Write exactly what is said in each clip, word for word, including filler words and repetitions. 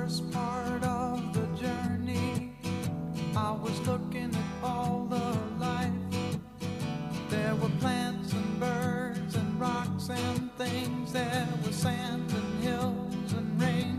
first part of the journey, I was looking at all the life. There were plants and birds and rocks and things. There was sand and hills and rain.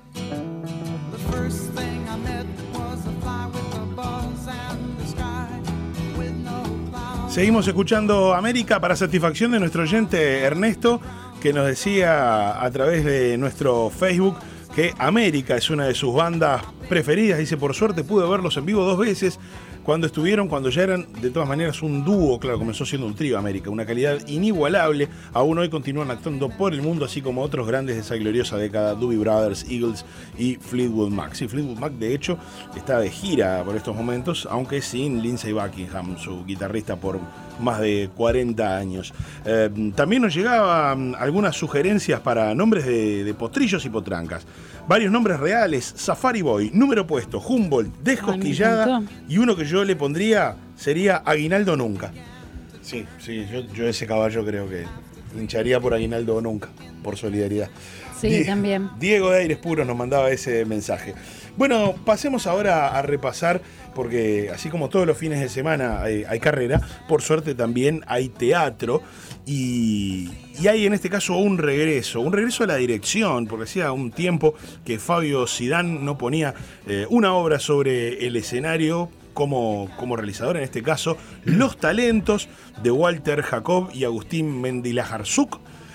The first thing I met was a fly with a buzz and the sky with no clouds. Seguimos escuchando América para satisfacción de nuestro oyente Ernesto, que nos decía a través de nuestro Facebook que América es una de sus bandas preferidas. Dice, por suerte pude verlos en vivo dos veces cuando estuvieron, cuando ya eran de todas maneras un dúo. Claro, comenzó siendo un trío América, una calidad inigualable. Aún hoy continúan actuando por el mundo, así como otros grandes de esa gloriosa década, Doobie Brothers, Eagles y Fleetwood Mac. Sí, Fleetwood Mac de hecho está de gira por estos momentos, aunque sin Lindsey Buckingham, su guitarrista por más de cuarenta años. Eh, también nos llegaban algunas sugerencias para nombres de, de potrillos y potrancas. Varios nombres reales: Safari Boy, Número Puesto, Humboldt, Descosquillada, Ay, y uno que yo le pondría sería Aguinaldo Nunca. Sí, sí, yo, yo ese caballo creo que hincharía por Aguinaldo Nunca, por solidaridad. Sí, Die- también. Diego de Aires Puros nos mandaba ese mensaje. Bueno, pasemos ahora a repasar, porque así como todos los fines de semana hay, hay carrera, por suerte también hay teatro y, y hay en este caso un regreso, un regreso a la dirección, porque hacía un tiempo que Fabio Sidán no ponía eh, una obra sobre el escenario como, como realizador, en este caso Los Talentos, de Walter Jacob y Agustín Mendilajarzuk,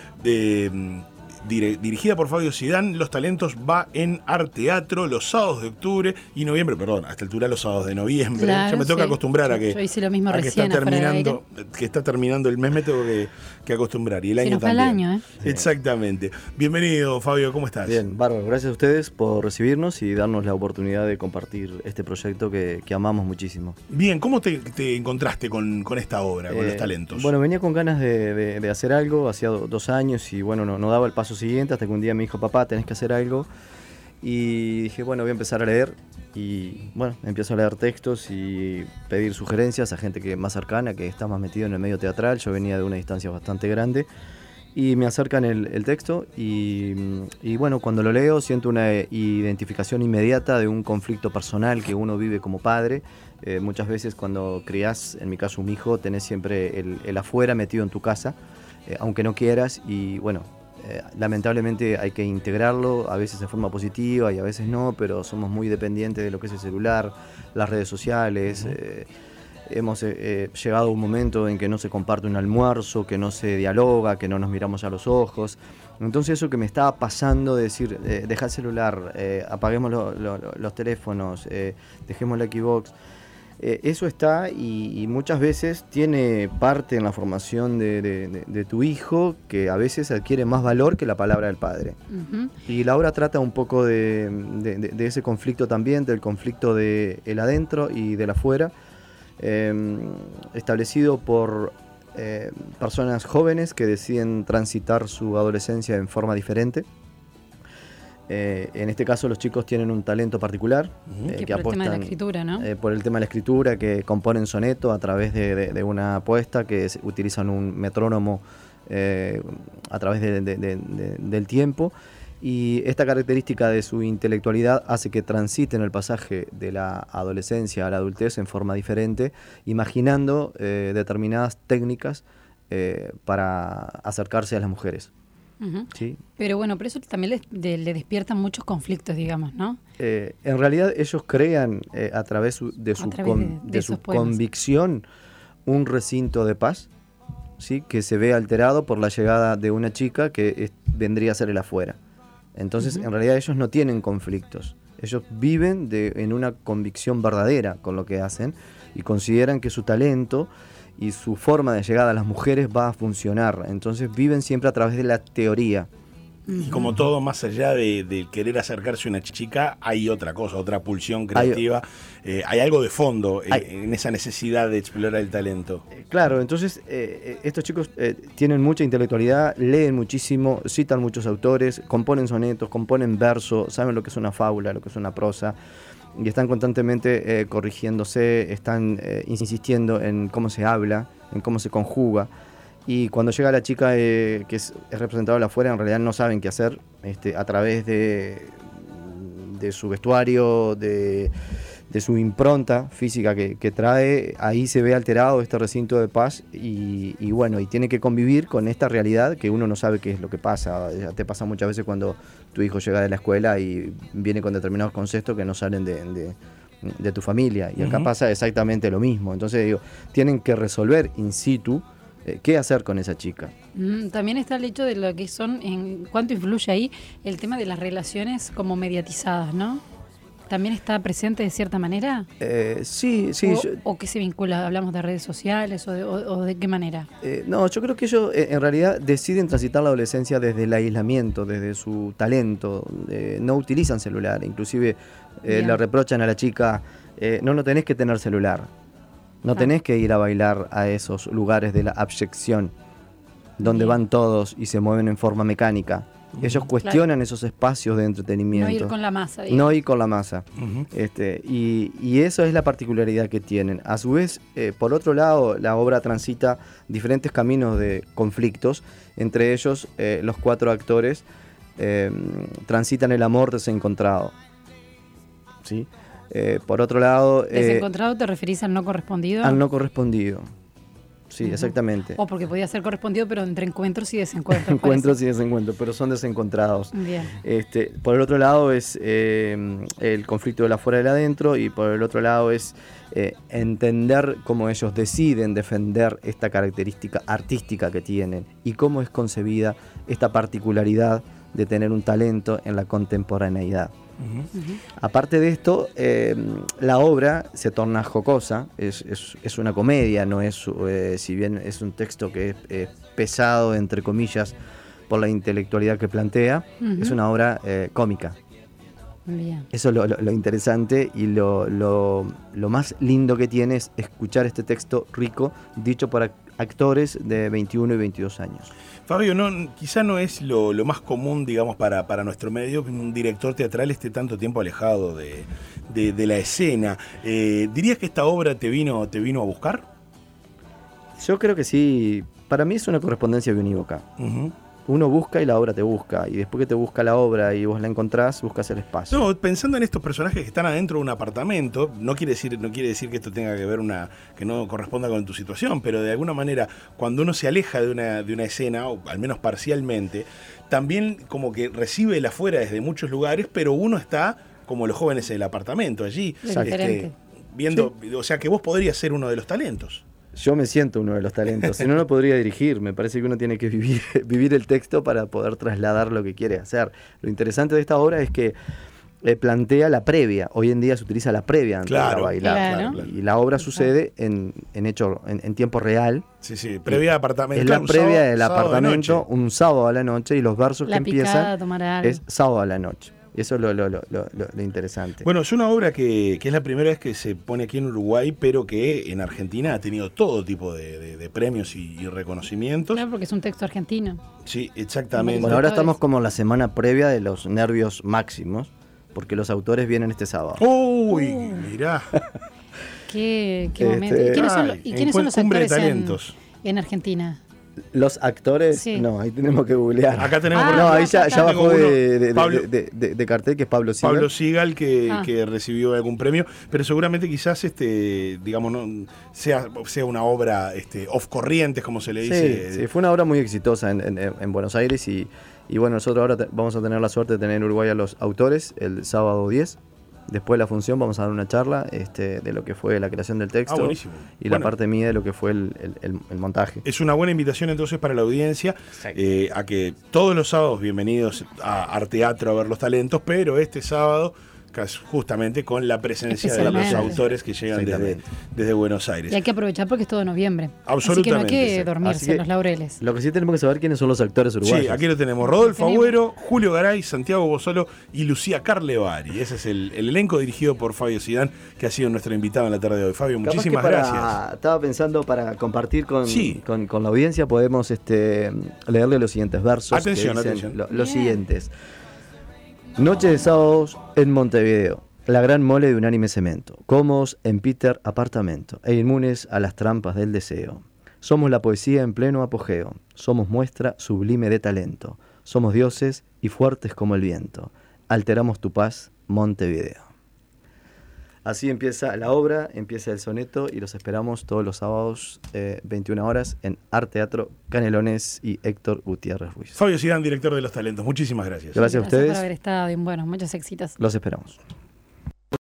de... Dire, dirigida por Fabio Sidán. Los Talentos va en Arteatro los sábados de octubre y noviembre, perdón, hasta altura los sábados de noviembre. Claro, ya me toca sí. acostumbrar a que, Yo hice lo mismo a que recién, está afuera del terminando, que está terminando el mes, me tengo que, que acostumbrar. Y el Se año nos va el también. año, ¿eh? Exactamente. Bienvenido, Fabio, ¿cómo estás? Bien, bárbaro. Gracias a ustedes por recibirnos y darnos la oportunidad de compartir este proyecto que, que amamos muchísimo. Bien, ¿cómo te, te encontraste con, con esta obra, con Eh, Los Talentos? Bueno, venía con ganas de, de- de hacer algo, hacía do- dos años y bueno, no, no daba el paso siguiente hasta que un día me dijo, papá, tenés que hacer algo. Y dije, bueno, voy a empezar a leer. Y bueno, empiezo a leer textos y pedir sugerencias a gente que más cercana, que está más metido en el medio teatral. Yo venía de una distancia bastante grande. Y me acercan el, el texto y, y bueno, cuando lo leo siento una identificación inmediata de un conflicto personal que uno vive como padre. Eh, muchas veces cuando criás, en mi caso un hijo, tenés siempre el, el afuera metido en tu casa, eh, aunque no quieras, y bueno, eh, lamentablemente hay que integrarlo, a veces de forma positiva y a veces no, pero somos muy dependientes de lo que es el celular, las redes sociales. eh, Hemos eh, llegado a un momento en que no se comparte un almuerzo, que no se dialoga, que no nos miramos a los ojos. Entonces eso que me estaba pasando de decir, eh, deja el celular, eh, apaguemos lo- lo- lo- los teléfonos, eh, dejemos la Xbox, eh, eso está y, y muchas veces tiene parte en la formación de, de- de- de tu hijo que a veces adquiere más valor que la palabra del padre. Ujú. Y la obra trata un poco de, de- de- de ese conflicto también, del conflicto de el adentro y del afuera. Eh, establecido por eh, personas jóvenes que deciden transitar su adolescencia en forma diferente. Eh, en este caso los chicos tienen un talento particular, Ujú. eh, Que que por el tema de la apuestan escritura, ¿no? eh, por el tema de la escritura, que componen soneto a través de, de- de una apuesta, que es- utilizan un metrónomo eh, a través de- de- de- de- del tiempo. Y esta característica de su intelectualidad hace que transiten el pasaje de la adolescencia a la adultez en forma diferente, imaginando eh, determinadas técnicas eh, para acercarse a las mujeres. Ujú. ¿Sí? Pero bueno, por eso también les- de- le despiertan muchos conflictos, digamos, ¿no? Eh, en realidad ellos crean eh, a través su- de su, través con- de- de de su esos poemas. convicción un recinto de paz, ¿sí? Que se ve alterado por la llegada de una chica que es- vendría a ser el afuera. Entonces, Ujú. en realidad ellos no tienen conflictos. Ellos viven de, en una convicción verdadera con lo que hacen y consideran que su talento y su forma de llegada a las mujeres va a funcionar. Entonces viven siempre a través de la teoría. Y como todo, más allá de, de querer acercarse a una chica, hay otra cosa, otra pulsión creativa. Eh, hay algo de fondo eh, Hay- en esa necesidad de explorar el talento. Eh, Claro, entonces eh, eh, estos chicos eh, tienen mucha intelectualidad, leen muchísimo, citan muchos autores, componen sonetos, componen verso, saben lo que es una fábula, lo que es una prosa, y están constantemente eh, corrigiéndose, están eh, insistiendo en cómo se habla, en cómo se conjuga. Y cuando llega la chica eh, que es, es representada de afuera, en realidad no saben qué hacer, este, a través de, de su vestuario, de, de su impronta física que, que trae, ahí se ve alterado este recinto de paz y, y bueno, y tiene que convivir con esta realidad que uno no sabe qué es lo que pasa. Ya te pasa muchas veces cuando tu hijo llega de la escuela y viene con determinados conceptos que no salen de, de, de tu familia, y acá uh-huh. pasa exactamente lo mismo. Entonces digo, tienen que resolver in situ eh, qué hacer con esa chica. Mm, también está el hecho de lo que son, en cuánto influye ahí el tema de las relaciones como mediatizadas, ¿no? ¿También está presente de cierta manera? Eh, sí, sí. ¿O, yo, ¿O qué se vincula? ¿Hablamos de redes sociales o de, o, o de qué manera? Eh, no, yo creo que ellos eh, en realidad deciden transitar la adolescencia desde el aislamiento, desde su talento. Eh, no utilizan celular, inclusive eh, le reprochan a la chica, eh, no, no tenés que tener celular, no ah. tenés que ir a bailar a esos lugares de la abyección, donde Bien. van todos y se mueven en forma mecánica. Ellos cuestionan claro. esos espacios de entretenimiento. No ir con la masa. Digamos. No ir con la masa. Uh-huh. Este, y, y eso es la particularidad que tienen. A su vez, eh, por otro lado, la obra transita diferentes caminos de conflictos. Entre ellos, eh, los cuatro actores eh, transitan el amor desencontrado. ¿Sí? Eh, por otro lado... ¿Desencontrado eh, te referís al no correspondido? Al no correspondido. Sí, uh-huh. exactamente. O porque podía ser correspondido, pero entre encuentros y desencuentros. Encuentros y desencuentros, pero son desencontrados. Bien. Este, por el otro lado es eh, el conflicto del afuera y del adentro, y por el otro lado es eh, entender cómo ellos deciden defender esta característica artística que tienen y cómo es concebida esta particularidad de tener un talento en la contemporaneidad. Uh-huh. Uh-huh. Aparte de esto, eh, la obra se torna jocosa, es, es, es una comedia, no es, eh, si bien es un texto que es eh, pesado, entre comillas, por la intelectualidad que plantea, uh-huh. es una obra eh, cómica. Bien. Eso es lo, lo, lo interesante y lo, lo, lo más lindo que tiene es escuchar este texto rico, dicho por actores de veintiuno y veintidós años. Fabio, no, quizá no es lo, lo más común, digamos, para, para nuestro medio que un director teatral esté tanto tiempo alejado de, de, de la escena. Eh, ¿Dirías que esta obra te vino, te vino a buscar? Yo creo que sí. Para mí es una correspondencia unívoca. Uh-huh. Uno busca y la obra te busca, y después que te busca la obra y vos la encontrás, buscas el espacio. No, pensando en estos personajes que están adentro de un apartamento, no quiere decir, no quiere decir que esto tenga que ver una, que no corresponda con tu situación, pero de alguna manera, cuando uno se aleja de una, de una escena, o al menos parcialmente, también como que recibe el afuera desde muchos lugares, pero uno está como los jóvenes en el apartamento, allí, este, viendo, sí. O sea que vos podrías ser uno de los talentos. Yo me siento uno de los talentos, si no, no podría dirigir. Me parece que uno tiene que vivir, vivir el texto para poder trasladar lo que quiere hacer. Lo interesante de esta obra es que eh, plantea la previa. Hoy en día se utiliza la previa antes claro, de bailar. Claro, claro. Y la obra sucede en, en hecho en, en tiempo real. Sí, sí, previa de apartamento. Es la previa del apartamento, un sábado a la noche, y los versos la que picada, empiezan tomar algo. es sábado a la noche. Eso es lo, lo, lo, lo, lo interesante. Bueno, es una obra que, que es la primera vez que se pone aquí en Uruguay, pero que en Argentina ha tenido todo tipo de, de, de premios y, y reconocimientos. Claro, porque es un texto argentino. Sí, exactamente. Bueno, ahora estamos como la semana previa de los nervios máximos, porque los autores vienen este sábado. ¡Uy! Uh. Mirá. ¿Qué, qué momento? Este... ¿Y quiénes son, ¿y quiénes son los actores en, en Argentina? Los actores, sí. No, ahí tenemos que googlear. Acá tenemos. Ah, no, ahí ya, ya bajó de, de, Pablo, de, de, de cartel, que es Pablo Sigal. Pablo Sigal, que, ah. que recibió algún premio, pero seguramente quizás, este, digamos, no sea, sea una obra este, off corrientes, como se le dice. Sí, sí, fue una obra muy exitosa en, en, en Buenos Aires y, y bueno, nosotros ahora te, vamos a tener la suerte de tener en Uruguay a los autores el sábado diez. Después de la función vamos a dar una charla este, de lo que fue la creación del texto ah, y bueno, la parte mía de lo que fue el, el, el montaje. Es una buena invitación entonces para la audiencia eh, a que todos los sábados bienvenidos a Arteatro a ver los talentos, pero este sábado justamente con la presencia de los autores que llegan desde, desde Buenos Aires. Y hay que aprovechar porque es todo noviembre. Absolutamente. Así que no hay que dormirse en los laureles. Lo que sí tenemos que saber quiénes son los actores uruguayos. Sí, aquí lo tenemos. Rodolfo Agüero, Julio Garay, Santiago Bosolo y Lucía Carlevari. Ese es el, el elenco dirigido por Fabio Sidán, que ha sido nuestro invitado en la tarde de hoy. Fabio, Capaz muchísimas para, gracias. Estaba pensando para compartir con, sí. con, con la audiencia, podemos este, leerle los siguientes versos. Atención, que dicen atención. Lo, los siguientes. Noche de sábados en Montevideo. La gran mole de unánime cemento, cómodos en Peter apartamento, e inmunes a las trampas del deseo. Somos la poesía en pleno apogeo, somos muestra sublime de talento, somos dioses y fuertes como el viento. Alteramos tu paz Montevideo. Así empieza la obra, empieza el soneto y los esperamos todos los sábados, eh, veintiuna horas, en Art Teatro Canelones y Héctor Gutiérrez Ruiz. Fabio Zidane, director de Los Talentos, muchísimas gracias. Gracias a ustedes. Gracias por haber estado bien. Bueno, muchos éxitos. Los esperamos.